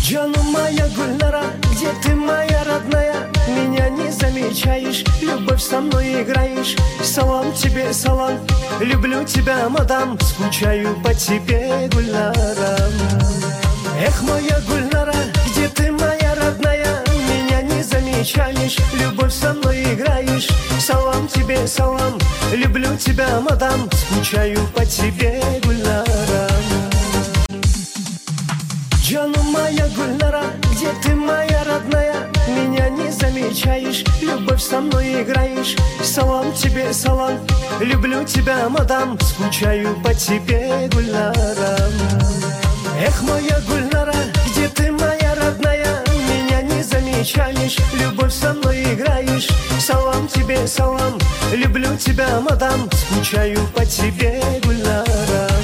Джану моя Гульнара, где ты, моя родная? Меня не замечаешь, любовь со мной играешь. Салам тебе, салам, люблю тебя, мадам. Скучаю по тебе, Гульнара. Эх, моя Гульнара, где ты, моя родная? Меня не замечаешь, любовь со мной играешь. Салам тебе, салам, люблю тебя, мадам. Скучаю по тебе, Гульнара. Джану моя Гульнара, где ты, моя родная? Меня не замечаешь, любовь со мной играешь. Салам тебе, салам, люблю тебя, мадам. Скучаю по тебе, Гульнара. Эх, моя Гульнара, где ты, моя родная? Меня не замечаешь, любовь со мной играешь. Салам тебе, салам, люблю тебя, мадам. Скучаю по тебе, Гульнара.